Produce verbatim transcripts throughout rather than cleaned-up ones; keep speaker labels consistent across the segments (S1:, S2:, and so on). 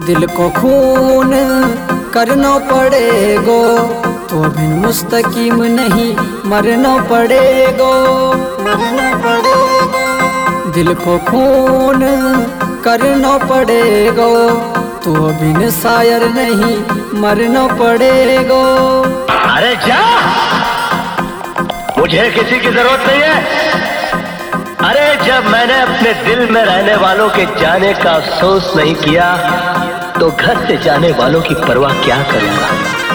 S1: दिल को खून करना पड़ेगो तो भी मुस्तकीम नहीं मरना पड़ेगो, मरना पड़ेगो। दिल को खून करना पड़ेगो तो भी शायर नहीं मरना पड़ेगो।
S2: अरे जा, मुझे किसी की जरूरत नहीं है। अरे जब मैंने अपने दिल में रहने वालों के जाने का अफसोस नहीं किया तो घर से जाने वालों की परवाह क्या करूंगा।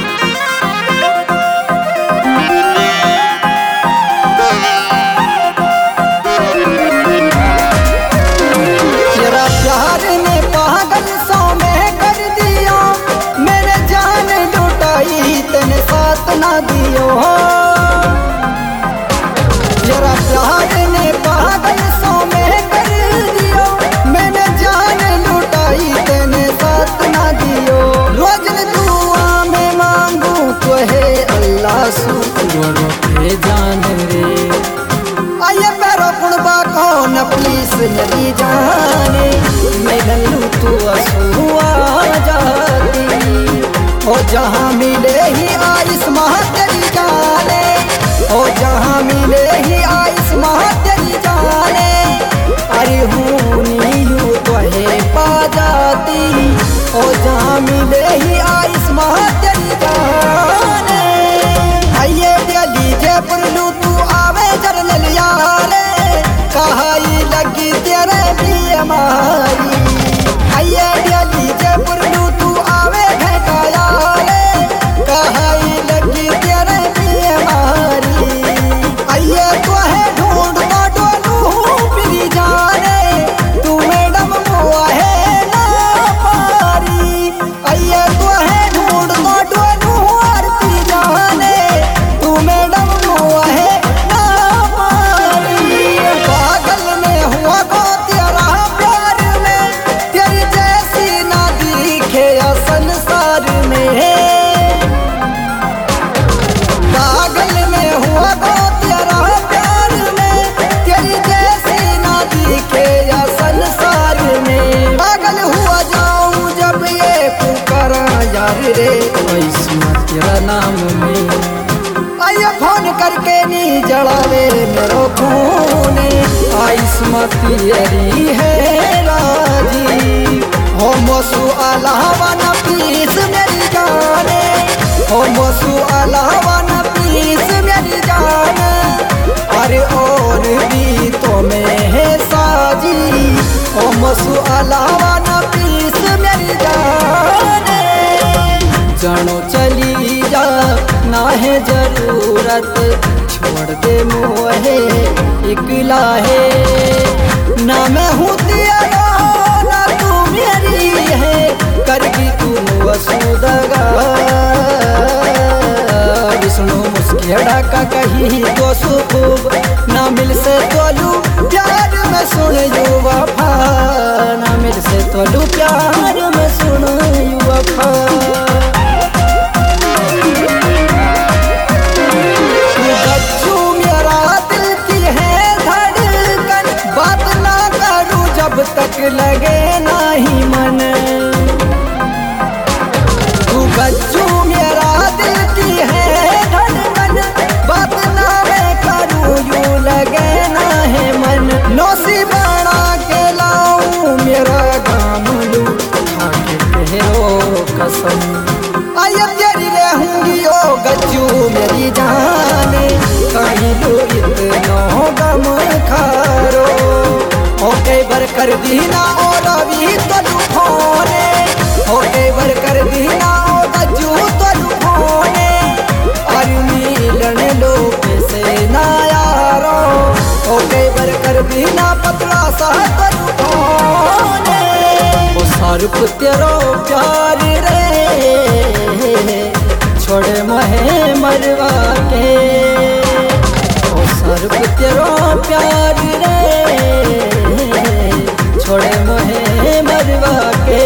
S1: तेरा प्यार ने पागल सौ में कर दिया, मैंने जान लुटाई तेने साथ ना दियो। तेरा प्यार ने पागल सौ में कर दिया, मैंने जान लुटाई तेने साथ ना दियो। रोज दुआ में मांगू तो है अल्लाह सु रे जान रे आये पैरो पुणबा कौन पुलिस नदी जाने मैं गलू तू असुआ जाती हो। जहाँ मिले ही आइस माह तेरी जाने, हो जहाँ मिले ही आइस माह तेरी जाने। अरे हूँ नीयू तो है पा जाती, हो जहाँ मिले ही आइस माह तेरी जाने। आइए दिल्ली जयपुर लू तू आवे जरनल यारे, कहाई लगी तेरे बीमारी। आइए दिल्ली जयपुर लू तू आवे भेटा यारे, कहाई लगी तेरे बीमारी। आइए तो है ढूंढ डोलू पिरी जाने, तू मैडम मुआ है ना पारी। आइए तो है ढूंढ डोलू आरती जाने, तू मैडम मुआ है ना पारी। पागल में हुआ को तेरा प्यार में, तेरी जैसी ना दिखे या संसार में। पागल में हुआ को तेरा प्यार में, तेरी जैसी ना दिखे या संसार में। पागल हुआ जाऊं जब ये पुकारा यार रे ऐसा तेरा नाम में। आइए फोन करके नी जड़ावे मेरो खून, आइस मतियरी है राजी। हो मोसू अलावा न पीस मेरी जाने, हो मोसू अलावा न पीस मेरी जाने। अरे और भी तो मैं है साजी, हो मोसू अलावा न पीस मेरी जाने। जानो चली जा ना है जरूरत, छोड़ दे मोहे इकला है। ना मैं हूँ तेरा ना तू मेरी है, करगी तू वसुदगा। विष्णु मुस्केड़ा का कही तो सुखूब, ना मिल से तोलू प्यार में सुन यू वफा। ना मिल से तोलू प्यार में सुन यू वफा। जब तक लगे नहीं मन, तू बच्चू मेरा दिल की है धड़कन। बात ना मैं करूँ यूं लगे ना है मन। नौसी बना के लाऊं मेरा गाम लू खाके कहो कसम। आइए तेरी रहूंगी ओ गज्जू मेरी जाने, कहीं लो इतना गम खारो। ओके बर कर दीना ओ रवि तो लुफोने, ओके बर कर दीना ओ गज्जू तो लुफोने। और मिलन लो से ना यारो, ओके बर कर दीना पतला सा तो लुफोने। ओ सारुप तेरो प्यार रे छोड़े मोहे मरवा के। ओ सारुप तेरो प्यार रे छोड़े मोहे मरवा के।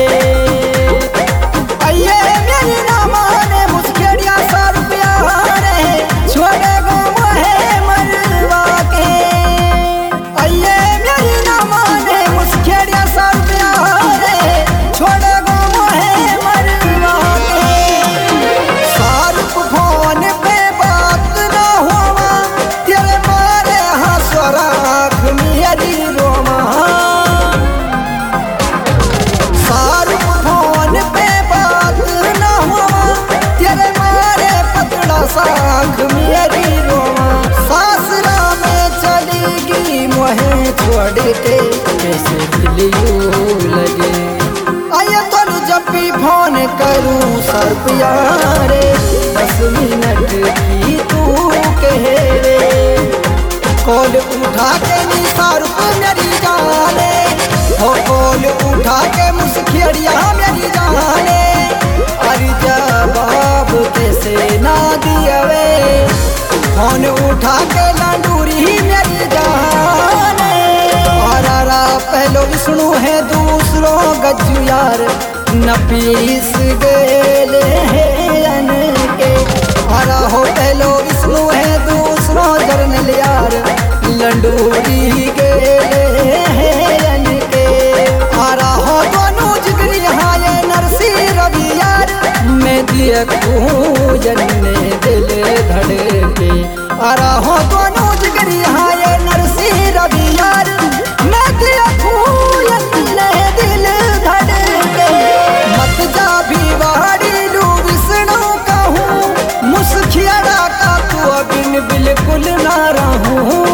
S1: आइए मेरी ना माने मुस्केड़िया सा रुपया रे, छोड़े गो मोहे मरवा के। आइए मेरी ना माने मुस्केड़िया सा रुपया रे, छोड़े गो मोहे पासवर्ड के कैसे दिल यूं लगे। आइए तो जब भी फोन करूं सर्प यारे दस मिनट की तू कहे रे। कॉल उठा के नी सर्प मेरी जाने हो, कॉल उठा के मुस्खिया मेरी जाने। अरे जवाब कैसे ना दियावे, फोन उठा के लांडूरी मेरी जाने। आरा पहलो विष्णु है दूसरों गज्जू यार न पीस गेले हैं के। आरा हो पहलो विष्णु है दूसरों जरनल यार लंडूरी गेले हैं के। आरा हो दोनों जिगरी हाँ ये नरसी रवि यार मैं दिया जन्ने दिल धड़के। आरा हो दोनों जिगरी हाँ ये नरसी रवि यार मैं दिया जन्ने दिल धड़के। मत जा भी वाड़ी लू विष्णु कहूँ मुस्खियाड़ा का तू बिन बिल्कुल ना रहूं।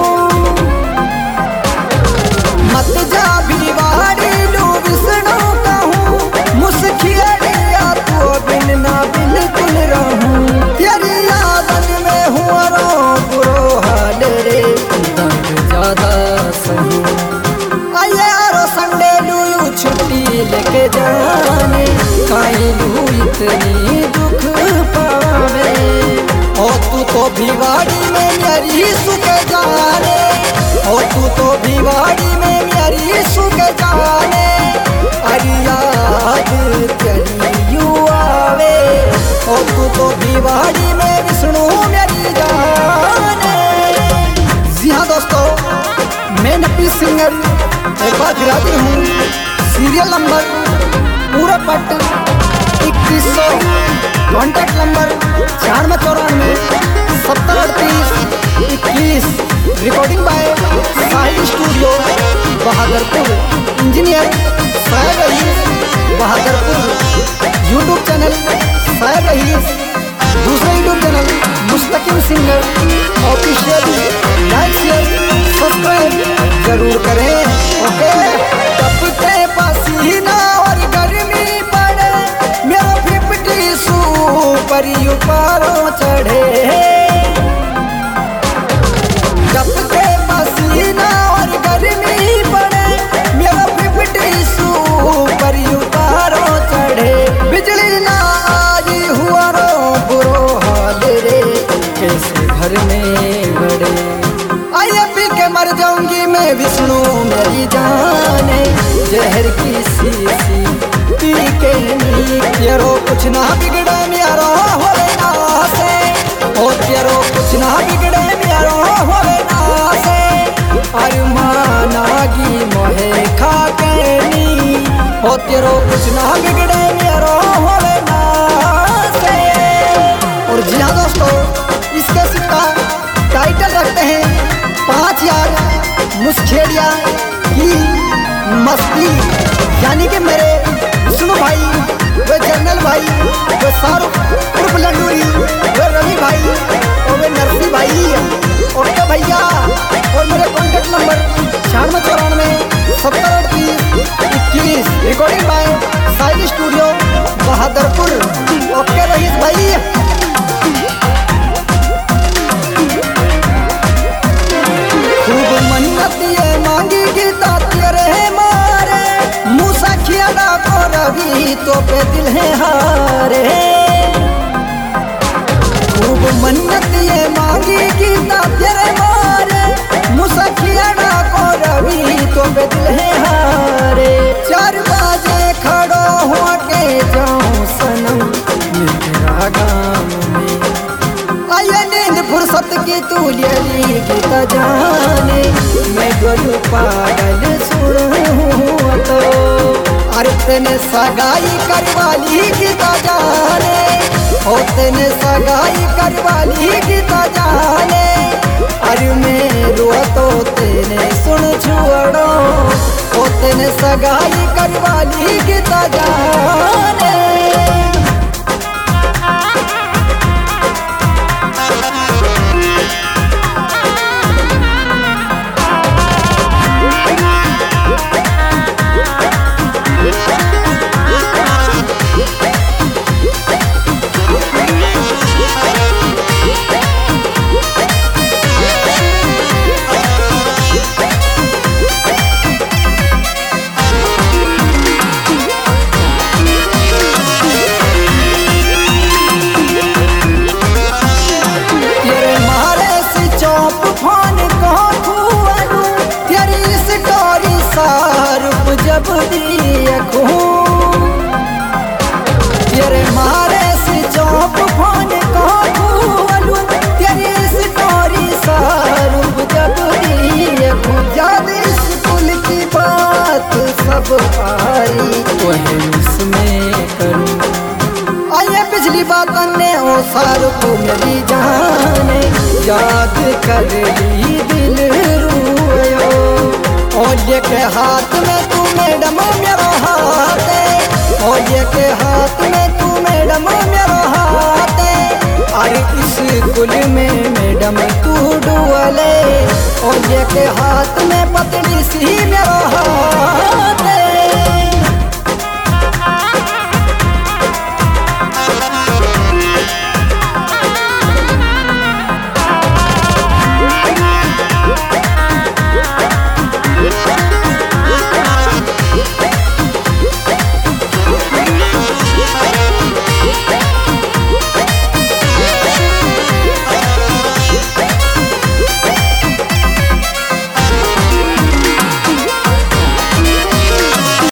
S1: मत जा भी वाड़ी लू विष्णु कहूँ मुस्खियाड़ा तू बिन ना बिल्कुल रहूं। तेरी यादन में हुआ रो बुरो हाल रे दर्द ज्यादा सहूं। आइए आरो संडे लू छुट्टी लेके जाने काई लू इतनी दुख पावे। ओ तू तो भिवाड़ी में मेरी सुख जाने, ओ तू तो भिवाड़ी में मेरी सुख जाने। अरे याद तेरी यूं आवे ओ तू तो भिवाड़ी में विष्णु मेरी जाने। जी हाँ दोस्तों, मैं नपी सिंगर एक बार गिराती हूँ सीरियल नंबर पूरा पट इक्कीस सौ, कॉन्टैक्ट नंबर छियानवे चौरानवे सत्तर अड़तीस इक्कीस। Recording by Sahil studio Bahadurpur, engineer Sahil Rahees Bahadurpur. YouTube channel Sahil Rahees, दूसरा YouTube channel Mustakim singer official. Like share subscribe जरूर करें। ओके तपते पसीना और गर्मी पड़े मेरा फिफ्टी सुपर ऊपरों चढ़े। तपते पसीना और गर्मी पड़े मेरा फिफ्टी सुपर ऊपरों चढ़े। बिजली ना आई हुआ रो बुरो हाल रे कैसे घर में बड़े। आइए पी के मर जाऊंगी मैं विष्णु मेरी जाने जहर की शीशी पी के नी। तेरो कुछ ना बिगड़े मेरा होवे ना से, ओ तेरो कुछ ना बिगड़े मेरा होवे ना से। अरमानागी मोहे खा के नी, ओ तेरो कुछ ना बिगड़े मेरा होवे ना से। और जी हाँ दोस्तों, इसके सिक्का टाइटल रखते हैं पाँच यार मुस्खेड़िया की मस्ती। यानी कि मेरे विष्णु भाई, वे जनरल भाई, वे शाहरुख उर्फ लंडूरी, वे रवि भाई और वे नरसी भाई। ओके भैया, और मेरे कॉन्टैक्ट नंबर छियानवे चौरानवे सत्तर अड़तीस इक्कीस। Recording by Sahil studio Bahadurpur. Okay Rahees भाई। खूब मन्नत ये मांगी गीता तेरे मारे मूसा खियाड़ा को रवि तो पे दिल है हारे। खूब मन्नत ये मांगी गीता तेरे मारे मूसा खियाड़ा को रवि तो पे दिल है हारे। चार बजे खड़ो हो के जाऊं सनम मैं तेरा गाँव में। आइए नींद फुर्सत की तू लियली गीता जाने मैं गोलू पागल सुरूं तो। अरे तेने सगाई करवाली गीता जाने, ओ तेने सगाई करवाली गीता जाने। अरे मैं रो तो तेने सुन छोड़ो ओ तेने सगाई करवाली गीता जाने। कब आई तुहे मिस में करूं। आइए पिछली बात ने ओ सार को मेरी जाने याद कर ली दिल रोयो। और ये के हाथ में तू मैडम मेरा हाथ है, और ये के हाथ में तू मैडम मेरा हाथ है। अरे इस गुल में मैडम तू डुअले, और ये के हाथ में पतली सी मेरा हाथ है।